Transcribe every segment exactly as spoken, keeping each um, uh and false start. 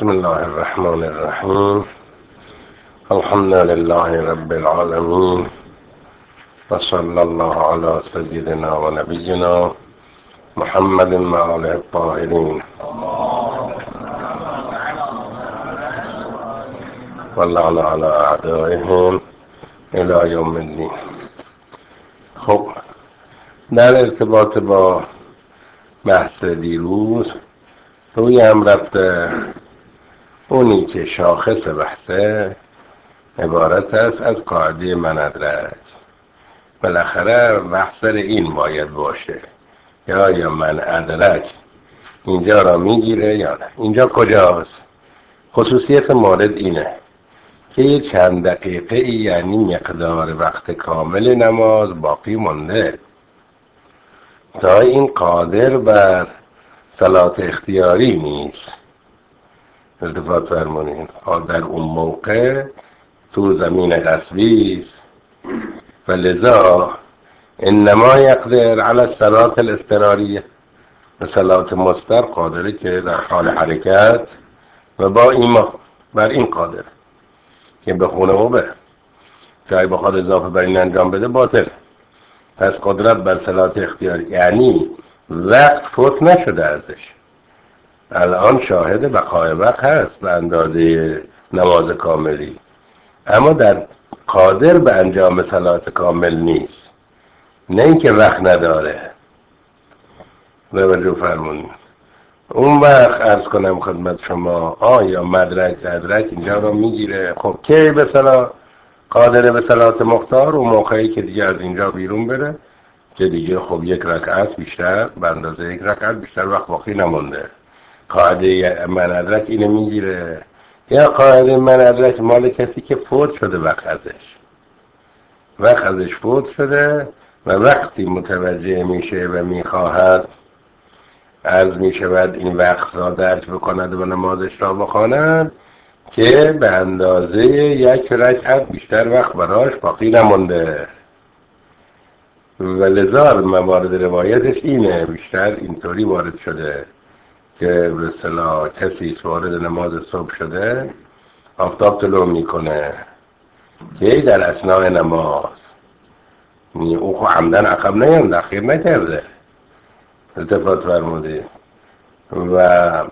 بسم الله الرحمن الرحیم. الحمد لله رب العالمین و صلی الله علی سیدنا و نبینا محمد و آله الطاهرین و لعن علی اعدائهم الی یوم الدین. خب، در ارتباط با بحث دیروز روی هم رفته اونی که شاخص بحثه عبارت است از قاعده منادرج. بالاخره بحث این باید باشه، یا یا منادرج اینجا را میگیره یا نه. اینجا کجاست؟ خصوصیت مورد اینه که یه چند دقیقه ای، یعنی مقدار وقت کامل نماز باقی مونده تا این قادر بر صلات اختیاری نیست. التفات فرمونین، در اون موقع تو زمین غصبی است و لذا انما یقدر علی الصلات الاضطراریه، و صلات مضطر قادره که در حال حرکت و با ایمان بر این قادر که بخونه و بره، جایی بخواد اضافه بر این انجام بده باطل. پس قدرت بر صلات اختیاری یعنی وقت فوت نشده ازش، الان شاهد بقای وقت هست به اندازه نماز کاملی، اما در قادر به انجام صلات کامل نیست، نه اینکه وقت نداره. توجه فرمونید. اون وقت عرض کنم خدمت شما، آیا مدرک مدرک اینجا رو میگیره؟ خب کی به صلاح قادره به صلات مختار؟ و موقعی که دیگه از اینجا بیرون بره که دیگه خب یک رکعت بیشتر به اندازه یک رکعت بیشتر وقت باقی نمونده. قاعده منادرک اینو میگیره. یا قاعده منادرک مال کسی که فوت شده وقت ازش وقت ازش فوت شده و وقتی متوجه میشه و میخواهد عرض میشود این وقت را درک بکند و نمازش را بخواند که به اندازه یک رکعت بیشتر وقت براش باقی نمونده. و لذا موارد روایتش اینه، بیشتر اینطوری وارد شده که به اصطلاح کسی وارد نماز صبح شده، آفتاب طلوع میکنه که در اثناء نماز او خو عمدن عقب نیامده، اخیر نکرده. التفات فرمودید. و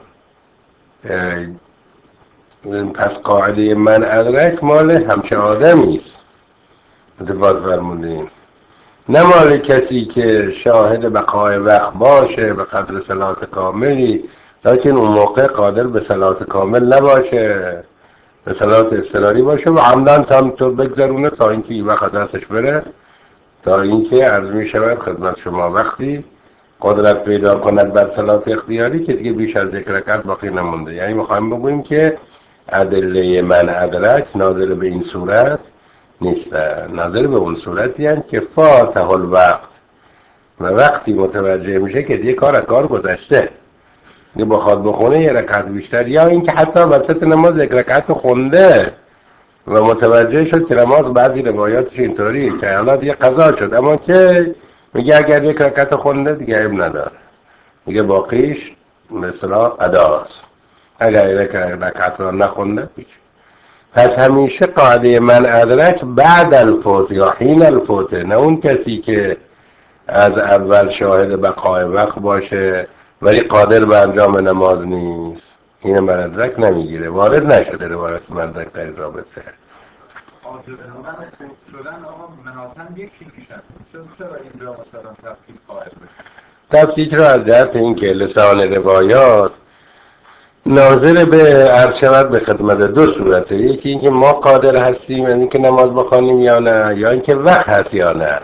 پس قاعده من ادرک مال همچه آدمی است. التفات فرمودید. نه مال کسی که شاهد بقای وقت باشه به قدر صلات کاملی، لیکن اون موقع قادر به صلات کامل نباشه، به صلات اضطراری باشه و عمدن تا تو بگذرونه تا اینکه این وقت دستش بره، تا اینکه عرض می شود خدمت شما وقتی قدرت پیدا کند بر صلات اختیاری که دیگه بیش از یک رکعت باقی نمونده. یعنی میخوایم بگوییم که ادله من ادرک ناظر به این صورت نیست، ناظر به اون صورتی هست که فاتح الوقت و وقتی متوجه میشه که دیگه کار کار گذشته، دیگه بخواد بخونه یه رکعت بیشتر، یا اینکه حتی وسط نماز یک رکعت خونده و متوجه شد که نماز بعضی روایاتش اینطوری که حالا دیگه قضا شد، اما که میگه اگر یک رکعت خونده دیگه عیب نداره، دیگه باقیش مثلا اداست، اگر یک رکعت رو نخونده پیش. پس همیشه قاعده من ادرک بعد الفوت یا حین الفوت، نه اون کسی که از اول شاهد بقای وقت باشه ولی قادر به انجام نماز نیست، این من ادرک نمیگیره. وارد نشده روایت من ادرک در رابطه. قادر من فوت شدن آقا مناطن یکی میشن، چرا اینجا مثلا تفصیل قائل بشه؟ تفصیل را از جهت این که لسان روایات ناظر به عرض شود به خدمت دو صورته، یکی اینکه ما قادر هستیم یعنی که نماز بخوانیم یا نه، یا اینکه وقت هست یا نه.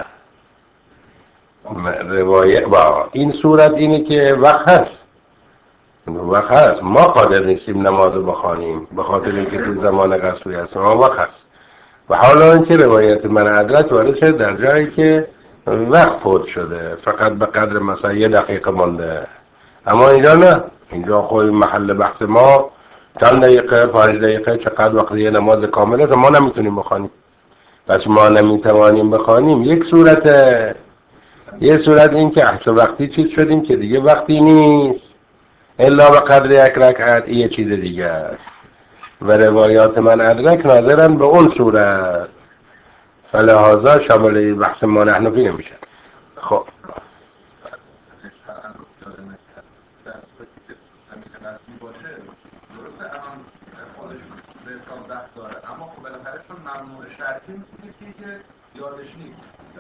روایت با این صورت اینه که وقت هست، وقت هست، ما قادر نیستیم نماز بخوانیم به خاطر اینکه تو زمان قصوی هست، ما وقت هست. و حالا اینکه روایت من ادرک وارد شده در جایی که وقت فوت شده، فقط به قدر مثلا یه دقیقه مونده، اما اینجا نه، اینجا خود محل بحث ما چند دقیقه، پنج دقیقه، چقدر وقت یه نماز کامله که ما نمیتونیم بخوانیم. پس ما نمیتوانیم بخوانیم یک صورت، یه صورت این که احسا وقتی چیز شدیم که دیگه وقتی نیست، الا به قدر یک رکعت یه چیز دیگه است و روایات من ادرک ناظرن به اون صورت، فلحاظا شامل بحث ما نحنفی نمیشه. خب اما خب بالاخره چون ممنوع شرطی میشه که یادش نیست.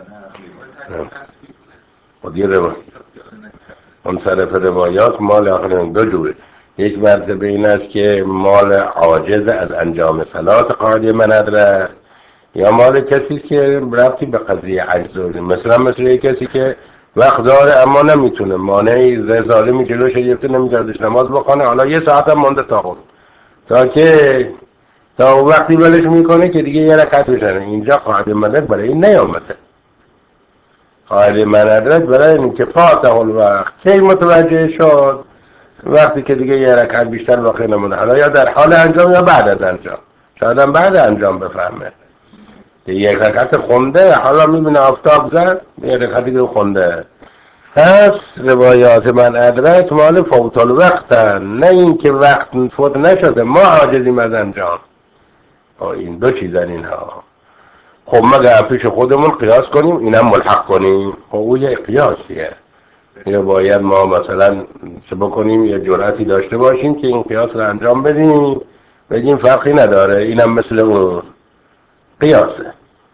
خب یه روایت منصرف روایات مال آخرین دو جوره. یک مرتبه این است که مال عاجز از انجام صلات قاعده من ادرک، یا مال کسی که ربطی به قضیه عجز داره، مثلا مثل یک کسی که وقت داره اما نمیتونه، مانعی ظالمی جلوش گرفته نمیذارش نماز بخونه، حالا یه ساعت هم مونده تا خود تا که تا وقتی ولش میکنه که دیگه یه رکعت بزنه. اینجا قاعده من ادرک برای این نیامده. قاعده من ادرک برای این که فاتح الوقت کی متوجه شد؟ وقتی که دیگه یه رکعت بیشتر باقی نمونه، حالا یا در حال انجام یا بعد از انجام، شاید هم بعد انجام بفهمه یک رکعت خونده، حالا میبینه آفتاب زد یک رکعتی که خونده. پس روایات من ادرک مال فوت الوقتن، نه این که وقت فوت نشده ما عاجزیم از انجام. این دو چیزن اینها. خب مگه پیش خودمون قیاس کنیم اینم ملحق کنیم؟ خب او یه قیاسیه، یا باید ما مثلا چه بکنیم یه جرأتی داشته باشیم که این قیاس رو انجام بدیم بگیم فرقی نداره اینم مثل اون قیاسه.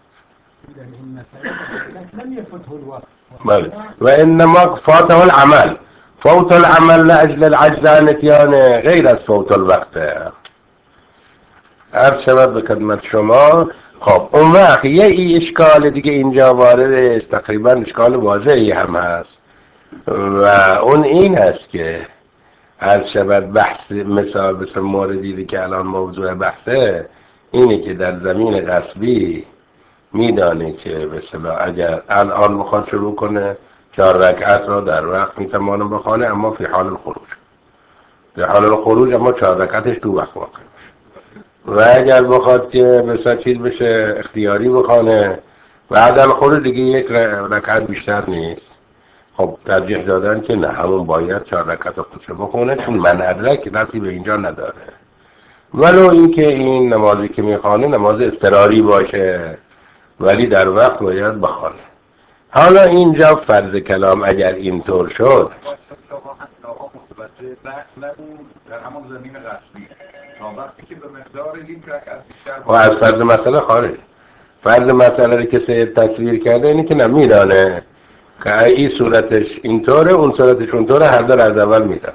بله و انما فاته العمل، فوت العمل لاجل العجز عن اتيان غیر از فوت الوقت. عرض شود به خدمت شما. خب اون وقت یه ای اشکال دیگه اینجا وارد است، تقریبا اشکال واضحی هم هست و اون این است که عرض شود بحث مثال بسر موردی که الان موضوع بحثه اینه که در زمین غصبی میدانه که مثلا اگر الان بخواد شروع کنه چهار رکعت را در وقت میتوانه بخونه، اما فی حال الخروج فی حال الخروج اما چهار رکعتش تو وقت واقع و اگر بخواد که مثلا چیز بشه اختیاری بخونه بعد الخروج دیگه یک رکعت بیشتر نیست. خب ترجیح دادن که نه همون باید چهار رکعت خودش بخونه چون من ادرک دستی به اینجا نداره، ولو اینکه این نمازی که میخوانه نماز اضطراری باشه ولی در وقت باید بخونه. حالا اینجا فرض کلام اگر اینطور شد در همون زمین غصبی تا وقتی که به مقدار یک رکعت بیشتر و از فرض مسئله خارج. فرض مسئله رو که سید تصویر کرده اینی که نمیدانه که این صورتش اینطوره اون صورتش اونطوره، هر دو از اول میدن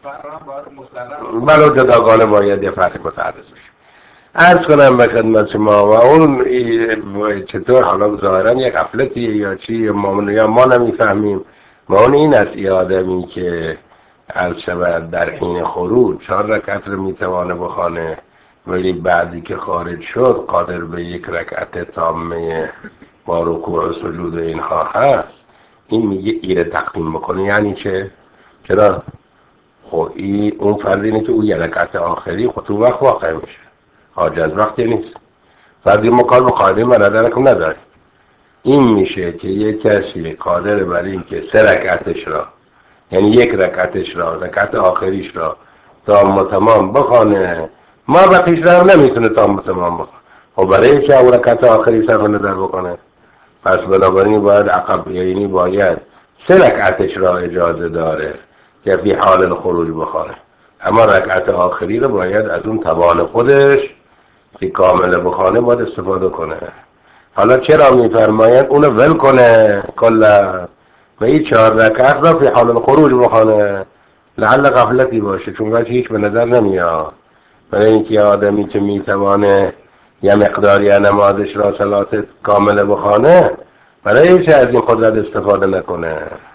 بلو جداگانه باید یه فرق متعرض بشه. عرض کنم به خدمت شما و اون چطور حالا ظاهرا یک غفلتیه یا چی یا ما, یا ما نمیفهمیم و اون این است ای آدمی که عرض شود در حین خروج چهار رکعت رو میتوانه بخوانه ولی بعدی که خارج شد قادر به یک رکعت تامه با رکوع و سجود اینها هست، این میگه ایره تقدیم بکنه. یعنی چه؟ چرا؟ خب این اون فرض اینه که اون یه رکعت آخری خود تو وقت واقع میشه، حاجه از وقتی نیست، فرضی ما کار با قاعده من ادرکم نداره. این میشه که یک کسی قادر بر این که سه رکعتش را یعنی یک رکعتش را رکعت آخریش را تام تمام بخونه، ما بقیش را نمیتونه تام تمام بخونه. خب برای چه اون رکعت آخری صرف نظر بکنه؟ پس بنابراین باید عقب یعنی باید سه رکعتش را اجازه داره که فی حال الخروج بخونه، اما رکعت آخری رو باید از اون توان خودش که کامل بخونه باید استفاده کنه. حالا چرا میفرماید اونو ول کنه کلا و این چهار رکعت را فی حال الخروج بخونه؟ لعل غفلتی باشه، چون وقتی هیچ به نظر نمیاد برای اینکه آدمی که میتوانه یه مقداری نمازش را صلات کامل بخونه برای چه از این قدرت استفاده نکنه؟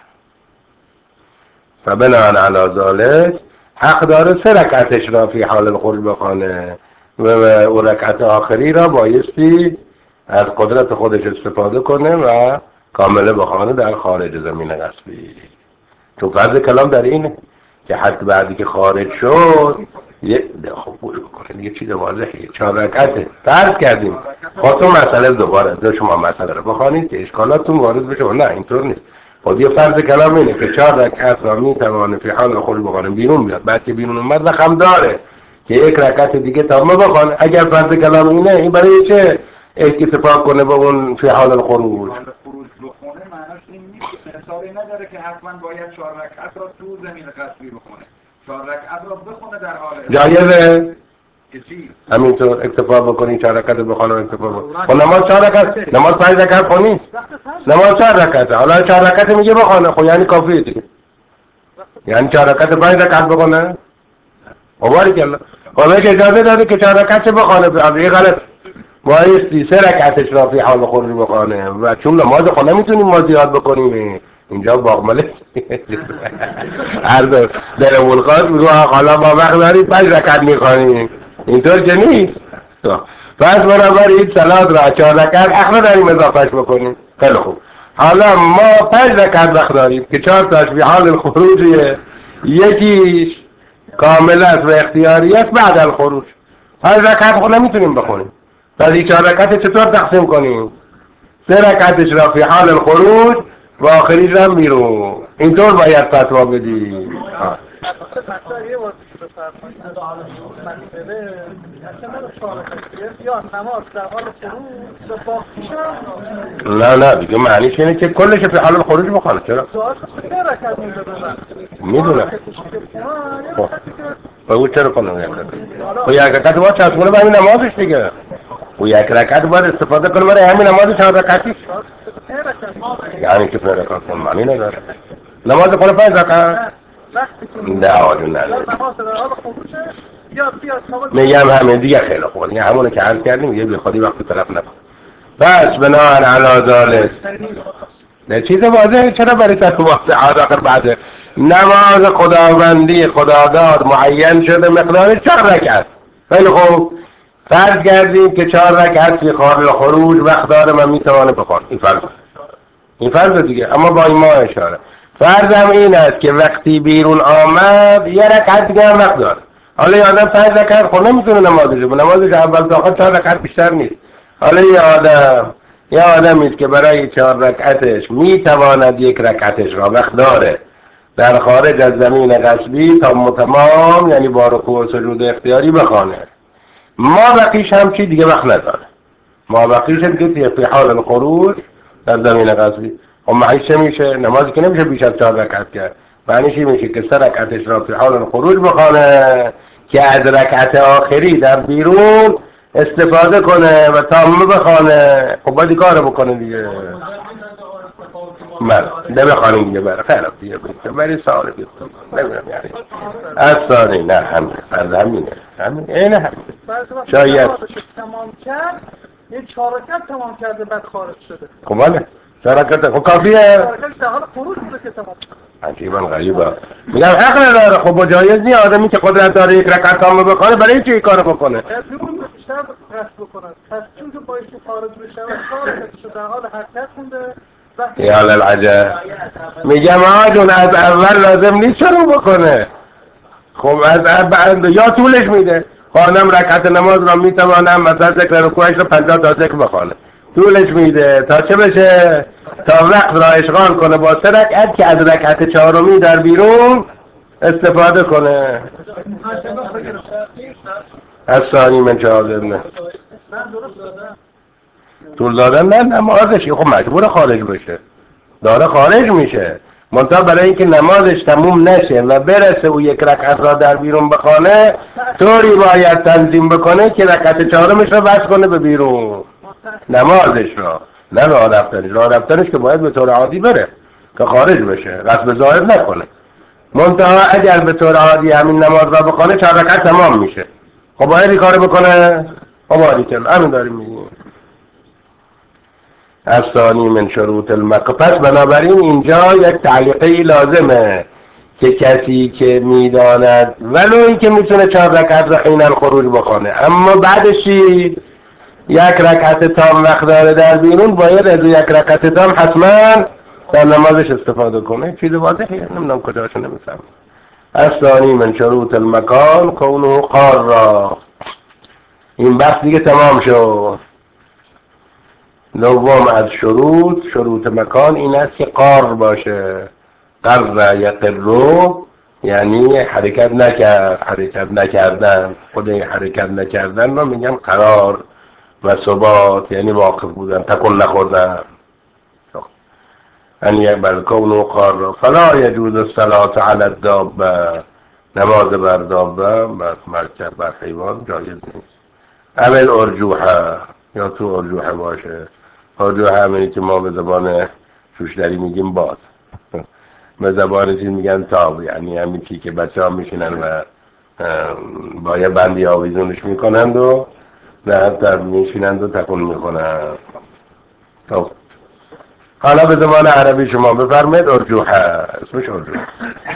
و بناهن علی ذالک حق داره سه رکعتش را فی حال الخروج بخونه و اون رکعت آخری را بایستی از قدرت خودش استفاده کنه و کامله بخونه در خارج زمین غصبی. چون فرض کلام در اینه که حتی بعدی که خارج شد یه خب بکنه یه چیز واضحه چهار رکعته فرض کردیم. خواستم مسئله دوباره دو شما مسئله رو بخوانید که اشکالاتون وارد بشه. نه اینطور نیست. خب یه فرض کلام اینه که چهار رکعت را میتوانه فی حال خروج بخونه بیرون بیاد، بعد که بیرون اومد رقم داره که یک رکعت دیگه تمام بخونه. اگر فرض کلام اینه، این برای چه اتفاق کنه با اون فی حال الخروج؟ حال خروج بخونه معناش این نیست، حسابی نداره که حتما باید چهار رکعت را تو زمین قصبی بخونه، چهار رکعت را بخونه در حال جایزه چی؟ همینطور اکتفا بکنی چهار رکعت بخونه اکتفا بکنی. خب نماز چهار رکعت، نماز پنج رکعت خونی، نماز چهار رکعت، حالا چهار رکعت میگه بخونه، خب یعنی کافیه دیگه، یعنی چهار رکعت پنج رکعت بخونه. اواری کلا خودش اجازه داده که چهار رکعت بخونه، این غلط بایستی سه رکعتش را فی حال خروج بخونه، و چون نماز خود نمیتونیم ما زیاد بکنیم اینجا باقمله عرض در ملقات میگو حالا ما وقت داریم پنج رکعت میخوانیم، اینطور که نیست. پس بنابراین صلات را چهار رکعت حق نداریم اضافهش بکنیم. خیلی خوب، حالا ما پنج رکعت وقت داریم که چهار تاش فی حال الخروجیه، یکیش کامل است و اختیاری است بعد الخروج. پنج رکعت خود نمیتونیم بخونیم، پس این چهار رکعت چطور تقسیم کنیم؟ سه رکعتش را فی حال الخروج و آخریش هم بیرون، اینطور باید فتوا بدی. نه نه دیگه معنیش اینه که کلش فی حال الخروج بخونه. چرا؟ میدونم. خب او چرا کنم یک رکعت؟ خب یک رکعت باید چسبونه به همین نمازش دیگه، او یک رکعت باید استفاده کنه برای همین نماز چهار رکعتیش، یعنی که پنج رکعت کن معنی نداره. نماز خونه پنج رکعت نه آجون نداره. میگم همین دیگه خیلی خوبه دیگه، همونه که عرض کردیم یه بی خودی وقت طرف نکن. بس بناهن علی ذالک نه چیز واضحه، چرا برای سر واضحه آخر بعد نماز خداوندی خداداد معین شده مقدار چهار رکعت. خیلی خوب، فرض کردیم که چهار رکعت فی حال خروج وقت داره من میتوانه بخوان، این فرض این فرض دیگه، اما با این ما اشاره. فرضم این است که وقتی بیرون آمد یه رکعت دیگه هم وقت داره. حالا یه آدم پنج رکعت خود نمیتونه نمازش بخونه، نمازش اول تا آخر چهار رکعت بیشتر نیست. حالا یه آدم یه آدمی است که برای چهار رکعتش میتواند یک رکعتش را وقت داره در خارج از زمین غصبی تا متمام، یعنی با رکوع و سجود اختیاری بخوانه. ما بقیش هم چی دیگه وقت نداره، ما بقیش دیگه فی حال الخروج در زمین غصبی. خب معنیش چه میشه؟ نمازی که نمیشه بیش از چهار رکعت کرد، معنیش میشه که سه رکعتش را فی حال الخروج بخوانه که از رکعت آخری در بیرون استفاده کنه و تمام بخوانه. خب باید کار بکنه دیگه. بله ده بخوانیم دیگه، بره خیلی دیگه بری سوال بیختم نمیدونم یعنی از ثانی نه همین از همینه همین اینه همین شاید تمام کرد یه چهار رکعت تمام کرده بعد خارج شده. خب بله چهار رکعت خب کافیه، چهار رکعت در حال خروج بوده که تمام عجیبا غریبا. میگم حق نداره. خب با جایز نیست آدمی که قدرت داره یک رکعت تمام بکنه برای چی کارو بکنه؟ بیرون بیشتر قصد بکنه، پس چون که باید خارج بشه و چهار رکعتش در حال حرکت مونده. یا للعجب. میگم آجون از اول لازم نیست شروع بکنه. خب از اول یا طولش میده، خانم رکعت نماز را میتوانم مثلا ذکر رکوعش رو پنجاه تا ذکر بخونه، طولش میده تا چه بشه؟ تا وقت را اشغال کنه با سه رکعت که از رکعت چهارمی در بیرون استفاده کنه. از ثانی من شهاده نه طول دادن نه نمازش خب مجبور خارج بشه، داره خارج میشه، منتها برای اینکه نمازش تموم نشه و برسه او یک رکعت را در بیرون بخونه طوری باید تنظیم بکنه که رکعت چهارمش را بس کنه به بیرون نمازش را، نه راه رفتنش. راه رفتنش که باید به طور عادی بره که خارج بشه، قصد ظاهر نکنه. منتها اگر به طور عادی همین نماز را بخونه چهار رکعت تمام میشه. خب باید این کار بکنه. خب باریکلا همین داریم میگیم. الثانی من شروط المکه. پس بنابراین اینجا یک تعلیقی لازمه که کسی که میداند ولو این که میتونه چهار رکعت را حین الخروج بخونه اما بعدش یک رکعت تام وقت داره در بیرون باید از یک رکعت تام حتما در نمازش استفاده کنه. چیز واضحه نمیدونم کجاشو نمیفهم. الثانی من شروط المکان کونه قار را. این بحث دیگه تمام شد. دوم از شروط شروط مکان این است که قار باشه. قر یقرو یعنی حرکت نکرد، حرکت نکردن. خود این حرکت نکردن رو میگن قرار و ثبات، یعنی واقف بودن، تکون نخوردن. ان یقبل کون قار فلا یجوز الصلاة علی الدابه، نماز بر دابه بر مرکب بر حیوان جایز نیست. اول ارجوحه یا تو ارجوحه باشه. ارجوحه همینی که ما به زبان شوشتری میگیم باد، به زبان چیز میگن تاب، یعنی همین چی که بچه ها میشینن و با یه بندی آویزونش میکنند و در میشینند و تکون میکنند. خب حالا به زبان عربی شما بفرمایید ارجوحه، اسمش ارجوحه.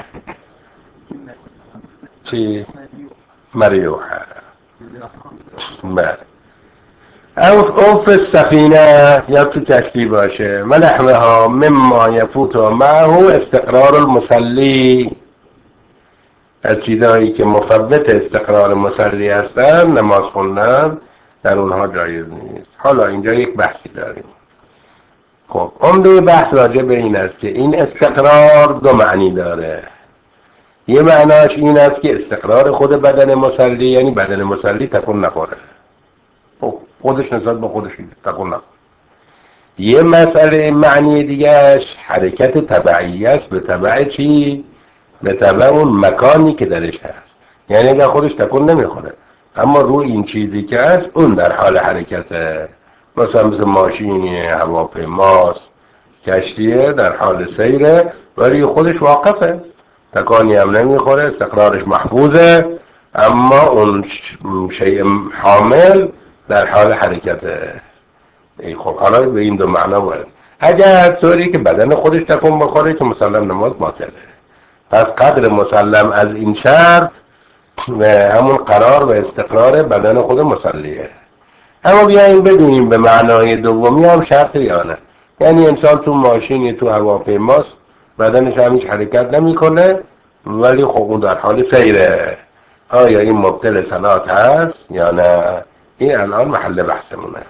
چی؟ مریوحه. بله. اوف اوف السفینه یا تو کشتی باشه. ملحمها مما یفوت معه استقرار المصلی، از چیزایی که مفوت استقرار مصلی هستن نماز خوندن در اونها جایز نیست. حالا اینجا یک بحثی داریم. خب عمده بحث راجع به این است که این استقرار دو معنی داره. یه معناش این است که استقرار خود بدن مصلی، یعنی بدن مصلی تکون نخوره، خودش نسبت به خودش تکون نخوره. یه مسئله معنی دیگهش حرکت تبعی است، به تبع چی؟ به تبع اون مکانی که درش هست. یعنی اگر خودش تکون نمیخوره اما رو این چیزی که هست اون در حال حرکته، مثلا مثل ماشینی، هواپیماست، کشتیه در حال سیره ولی خودش واقفه، تکانی هم نمیخوره، استقرارش محفوظه، اما اون شیء حامل در حال حرکته. ای خب حالا به این دو معنا باید. اگر طوری که بدن خودش تکون بخوره که مسلم نماز باطله. پس قدر مسلم از این شرط همون قرار و استقرار بدن خود مصلیه. اما بیاییم بدونیم به معنای دومی هم شرط یا نه. یعنی انسان تو ماشینی، تو هواپیماست، بدنش هم هیچ حرکت نمیکنه ولی خب اون در حال سیره، آیا این مبطل صلات هست یا نه؟ این الان محل بحثمونه.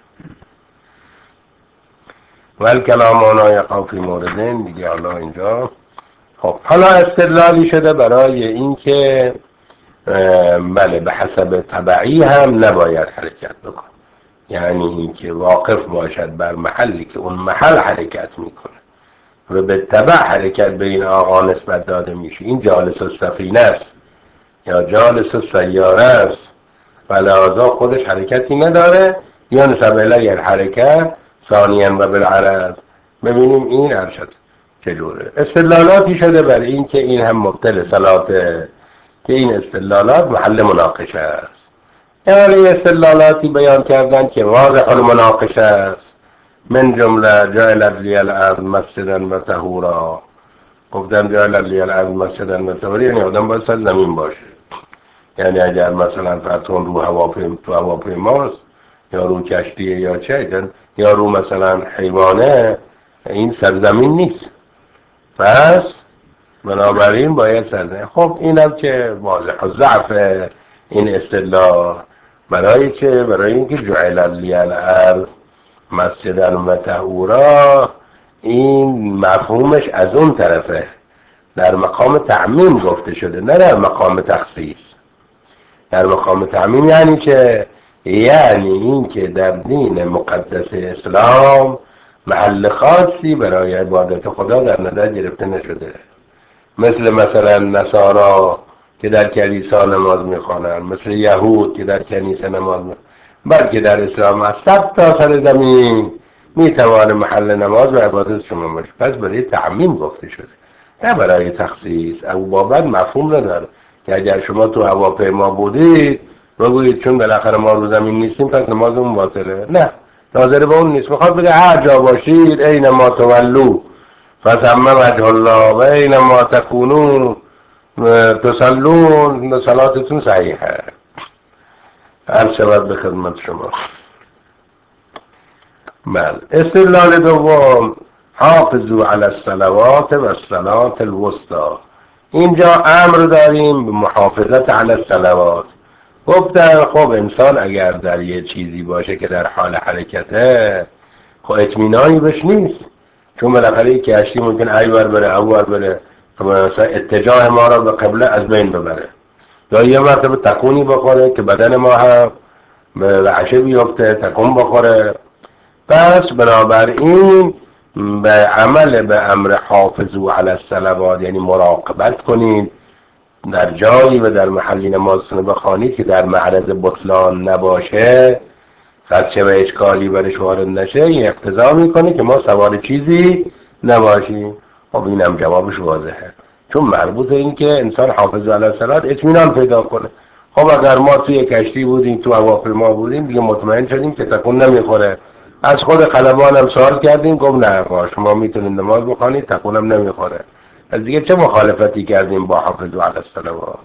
ول کلام آنها یقع فی موردین دیگه. حالا اینجا خب حالا استدلالی شده برای این که بله به حسب تبعی هم نباید حرکت بکن، یعنی این که واقف باشد بر محلی که اون محل حرکت میکنه و به تبع حرکت به این آقا نسبت داده میشه. این جالس السفینه است یا جالس السیاره است و لحاظا خودش حرکتی نداره یا نسبت الیه الحرکت ثانیاً و بالعرض. ببینیم این ارشد چجوره. استدلالاتی شده برای این که این هم مبطل صلاته، که این استدلالات محل مناقشه است. یعنی استدلالاتی بیان کردن که واضح المناقشه است. من جمله جعلت لی الارض مسجدا و طهورا. گفتن جعلت لی الارض مسجدا و طهورا یعنی آدم باید سر زمین باشه. یعنی اگر مثلا فرتون رو هواپیما تو هواپیماست یا رو کشتیه یا چه یا رو مثلا حیوانه، این سرزمین نیست، پس بنابراین باید سرزمین. خب اینم که واضح ضعف این استدلال برای چه؟ برای اینکه جعل لی الارض مسجدا و طهورا این مفهومش از اون طرفه، در مقام تعمیم گفته شده نه در مقام تخصیص. در مقام تعمیم یعنی که یعنی این که در دین مقدس اسلام محل خاصی برای عبادت خدا در نظر گرفته نشده، مثل مثلا نصارا که در کلیسا نماز میخوانند، مثل یهود که در کنیسه نماز میخوانند، بلکه در اسلام از صد تا سر زمین میتوان محل نماز و عبادت شما باشه. پس برای تعمیم گفته شده نه برای تخصیص. ابو بابت مفهوم نداره که اگر شما تو هواپیما بودید بگویید چون بالاخره ما رو زمین نیستیم پس نمازمون باطله. نه، ناظر به اون نیست. میخواد بگه هر جا باشید اینما تولوا فثم وجه الله و اینما تکونون تصلون صلاتتون صحیحه. هر شود به خدمت شما. بله. استدلال دوم حافظوا علی الصلوات و الصلاة الوسطی. اینجا امر داریم به محافظت علی الصلوات. گفتن خب انسان اگر در یه چیزی باشه که در حال حرکته خب اطمینانی بهش نیست، چون بالاخره کشتی ممکن ایور بره اول بره مثلا اتجاه ما را به قبله از بین ببره، یا یه مرتبه تکونی بخوره که بدن ما هم به رعشه بیفته، تکون بخوره. پس بنابراین به عمل به امر حافظو علی الصلوات، یعنی مراقبت کنید در جایی و در محلی نمازتون بخوانید که در معرض بطلان نباشه، خدشه و اشکالی برش وارد نشه، این اقتضا میکنه که ما سوار چیزی نباشیم. خب اینم جوابش واضحه، چون مربوط این که انسان حافظ علی الصلوات اطمینان پیدا کنه. خب اگر ما توی کشتی بودیم، تو هواپیما بودیم، دیگه مطمئن شدیم که تکون نمیخوره، از خود خلبان هم سوال کردیم، گفت نه شما میتونید نماز بخوانید تکون هم نمیخوره. از دیگه چه مخالفتی کردیم با حافظ علی الصلوات؟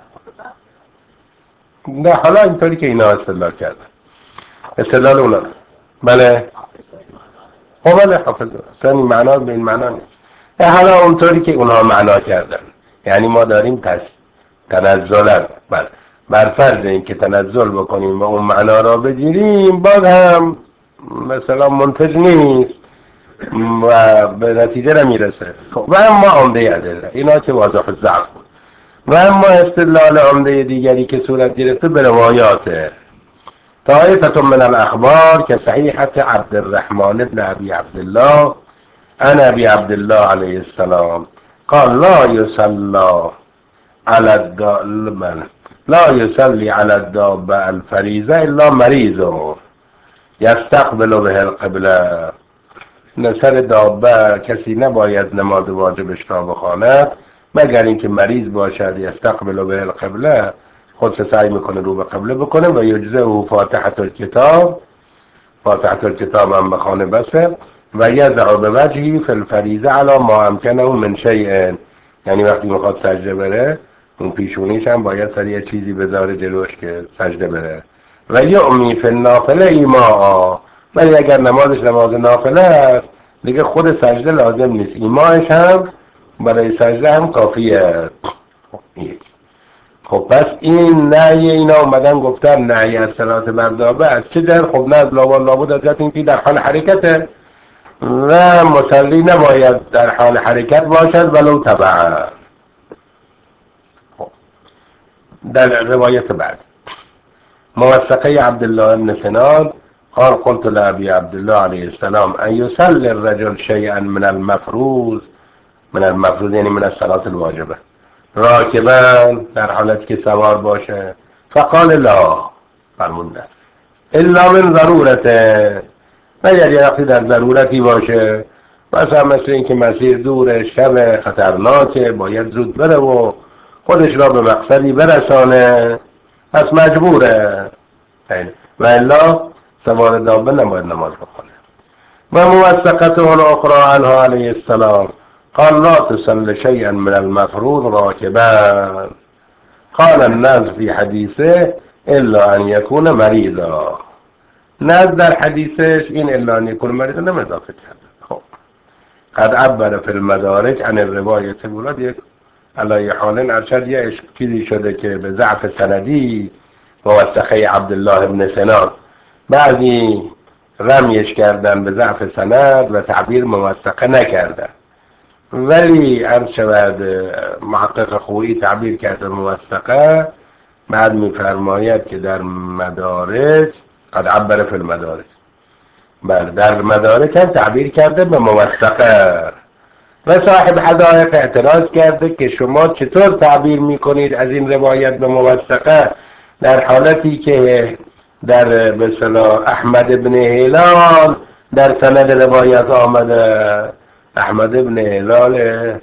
نه حالا اینطوری که اینا استدلال کردن، استدلال اونا بله خب بله حافظ اصلا این معنا به این معنا نیست. حالا اونطوری که اونها معنا کردن، یعنی ما داریم تس تنزلن بله بر فرض این که تنزل بکنیم و اون معنا را بگیریم، باز هم مثلا منتج نیست و به نتیجه نمیرسه. خب و اما عمده ادله اینا که واضح ضعف بود، و اما استدلال عمده دیگری که صورت گرفته به روایاته. طائفة من الاخبار که صحیحة عبد الرحمن بن ابي عبد الله عن ابي عبد الله عليه السلام قال لا يصلى على الدابة لا يصلي على الدابة الفريضة الا مريض يستقبل به القبله. سر دابه کسی نباید نماز واجبش را بخواند مگر اینکه مریض باشد، یستقبل به القبله، خود سعی میکنه رو به قبله بکنه، و یجزه او فاتحه الکتاب، فاتحه الکتاب هم بخونه بسه، و یضع به وجهی فی الفریضه علی ما امکنه من شیء، یعنی وقتی میخواد سجده بره اون پیشونیش هم باید سر یه چیزی بذاره جلوش که سجده بره. و یعمی فی النافله ایماء، ولی اگر نمازش نماز نافله است دیگه خود سجده لازم نیست، ایماش هم برای سجده هم کافیه. خب پس این نهی اینا اومدن گفتن نهی از صلات بر دابه از چه جهت؟ خب نه لابد لابد از جهت اینکه در حال حرکته و مصلی نباید در حال حرکت باشد ولو تبعا. خب در روایت بعد موثقه عبدالله بن سنان قال قلت لأبي عبد الله عليه السلام أن يصلي الرجل شيئا من المفروض من المفروض یعنی من الصلاة الواجبه راکبا، در حالت که سوار باشه، فقال لا، فرمونده الا من ضرورته، مگر یه وقتی در ضرورتی باشه، مثلا مثل این که مسیر دوره، شب خطرناکه، باید زود بره و خودش را به مقصدی برسانه، پس مجبوره، و الا سوار دابه نباید نماز بخونه. و موثقته الاخرى عنها علیه السلام قال لا تصل شيئا من المفروض راكبا، قال الناس في حديثه الا ان يكون مريضا. ناس در حدیثش این الا ان يكون مريضا نم اضافه کرد. خب قد عبر في المدارج عن الروايه بولاد یک علی حال ارشد یه چیزی شده که به ضعف سندی موثقه عبدالله ابن سنان بعضی رمیش کردن به ضعف سند و تعبیر موثقه نکردن، ولی عرض شود محقق خویی تعبیر کرده موثقه، بعد میفرماید که در مدارج قد عبر فی المدارج، بله در مدارج هم تعبیر کرده به موثقه. و صاحب حدائق اعتراض کرده که شما چطور تعبیر میکنید از این روایت به موثقه در حالتی که در به اصطلاح احمد ابن هلال در سند روایت آمده، احمد ابن هلال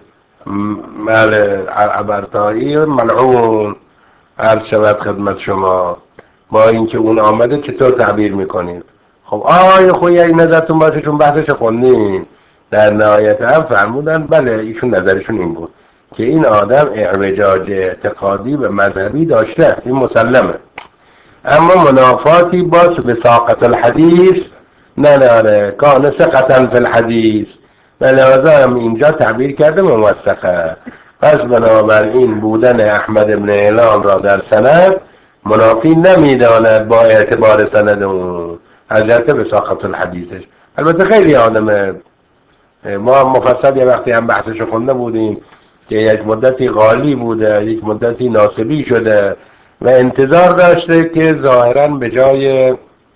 مال عبرتایی ملعون، عرض شود خدمت شما، با اینکه اون آمده چطور تعبیر میکنید؟ خب آقای خویی این نظرتون باشه چون بحثش خوندیم، در نهایت هم فرمودن بله ایشون نظرشون این بود که این آدم اعوجاج اعتقادی و مذهبی داشته، این مسلمه، اما منافاتی با بساقط الحدیث نداره، کان ثقة فی الحدیث، و لذا هم اینجا تعبیر کرده موثقه. پس بنابراین بودن احمد ابن هلال را در سند منافی نمیداند با اعتبار سند اون از جهت بساقط الحدیثش، البته خیلی آدم ما مفصل یه وقتی هم بحثش خونده بودیم که یک مدتی غالی بوده، یک مدتی ناصبی شده و انتظار داشته که ظاهراً به جای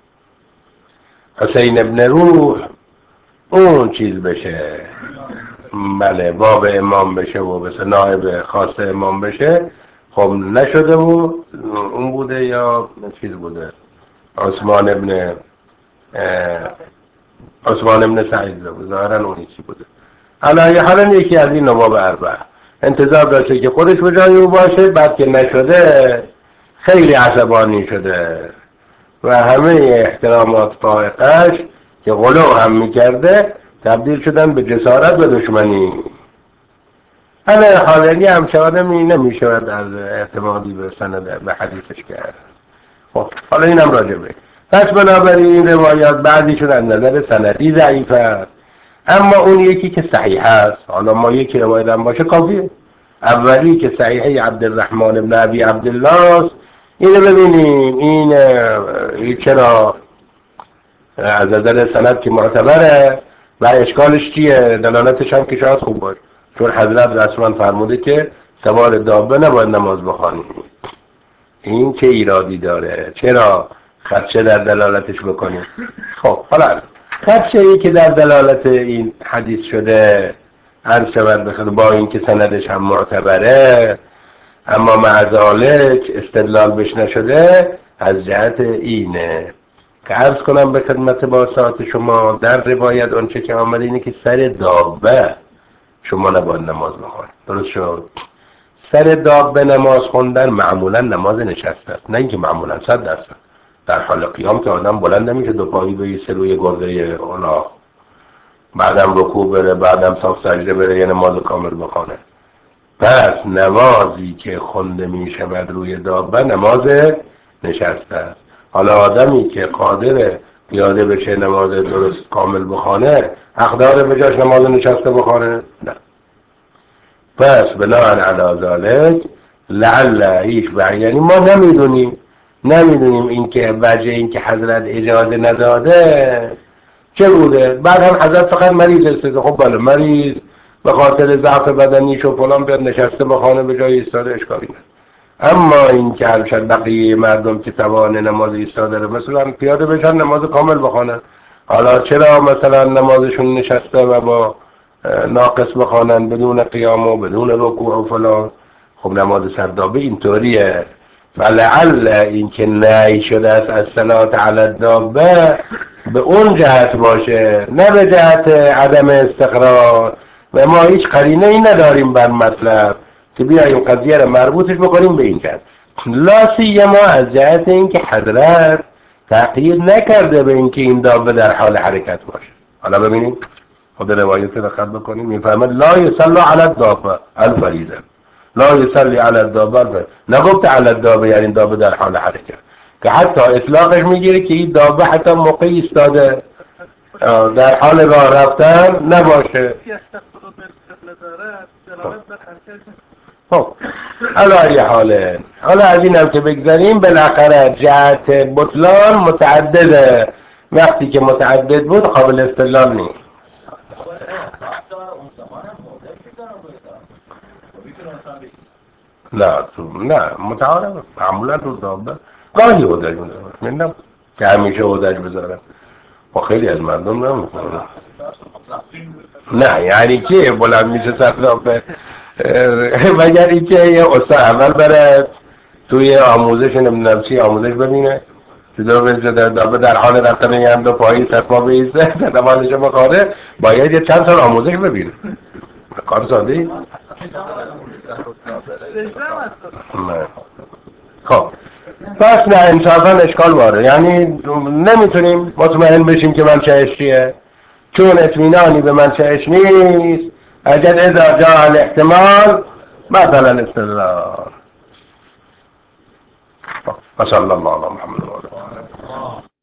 حسین ابن روح اون چیز بشه، بله باب امام بشه و مثل نائب خاص امام بشه. خب نشده و اون بوده یا چیز بوده عثمان ابن عثمان ابن سعید بوده، ظاهراً اون چی بوده. علی حالا یکی از این نواب اربعه انتظار داشته که خودش به جای او باشه، بعد که نشده خیلی عصبانی شده و همه احترامات فائقش که غلو هم میکرده تبدیل شدن به جسارت و دشمنی. همه حالی هم شادمی نمیشود از اعتمادی به سند به حدیثش کرد. خب حالا اینم راجبه. پس بنابراین این روایات بعضی شد از نظر سندی ضعیفه، اما اون یکی که صحیح است، حالا ما یکی روایت هم باشه کافیه. اولی که صحیحه عبدالرحمن بن ابی عبدالله، اینو ببینیم این چرا از نظر سند که معتبره و اشکالش چیه، دلالتش هم که شاید خوب باشه، چون حضرت رسما فرموده که سوار دابه نباید نماز بخوانیم. این چه ایرادی داره؟ چرا خدشه در دلالتش بکنیم؟ خب حالا خدشه ای که در دلالت این حدیث شده عرض شود بخیر با این که سندش هم معتبره، اما مع ذالک استدلال بش نشده از جهت اینه که عرض کنم به خدمت با ساعت شما در روایت آنچه که آمده اینه که سر دابه شما نباید نماز بخونید. درست شد؟ سر دابه نماز خوندن معمولا نماز نشسته است، نه اینکه معمولا صد درصد. در حال قیام که آدم بلند نمیشه دو پایی بیسته روی گرده اونا، بعدم رکوع بره، بعدم صاف سجده بره یه نماز کامل بخونه. پس نمازی که خونده می شود روی دابه نماز نشسته است. حالا آدمی که قادر پیاده بشه نماز درست کامل بخونه حق داره به جاش نماز نشسته بخونه؟ نه. پس بناهن علی ذالک لعل هیچ بر، یعنی ما نمیدونیم نمیدونیم این که وجه این که حضرت اجازه نداده چه بوده. بعد هم حضرت فقط مریض است، خب بله مریض به خاطر ضعف بدنیش و فلان بیاد نشسته بخونه به جای ایستاده اشکالی نه. اما این که هرشد بقیه مردم که توان نماز ایستاده رو مثلا پیاده بشن نماز کامل بخونن، حالا چرا مثلا نمازشون نشسته و با ناقص بخوانن بدون قیام و بدون رکوع و فلان؟ خب نماز سردابه اینطوریه. ولعل این که نهی شده است از صلات علی الدابه به اون جهت باشه، نه به جهت عدم استقرار، و ما هیچ قرینه ای نداریم بر مطلب که بیاییم قضیه رو مربوطش بکنیم به این جهت، لا سیما از جهت اینکه حضرت تأکید نکرده به اینکه این دابه در حال حرکت باشه. حالا ببینیم خود روایت رو خط بکنیم، میفهمد لا یصلی علی الدابه الفریضه، لا یصلی علی الدابه، نگفت علی الدابه یعنی دابه در حال حرکت، که حتی اطلاقش میگیره که این دابه حتی موقع ایستاده در حال راه رفتن نباشه. خب حالا یه حاله حالا از این هم که بگذاریم بالاخره جهت بطلان متعدده، وقتی که متعدد بود قابل استدلال نیست. نه نه متعارف معمولا تو دابه گاهی هودج بذارم، میدونم که همیشه هودج بذارم و خیلی از مردم نمیکنن. نه یعنی که بلند میشه سر دابه مگر اینکه یه استاد اول بره توی آموزش نمیدونم چی آموزش ببینه دابه در حال رفتن یه هم دو پایی سرپا بیسته نمازش بخواره، باید یه چند سال آموزش ببینه. کار ساده ای؟ نه. خب پس نه انصافا اشکال واره، یعنی نمیتونیم مطمئن بشیم که منشأش چیه، چون اطمینانی به منشأش نیست. اگر اذا جاء الاحتمال مثلا استدلال. صلی الله علی محمد و آله.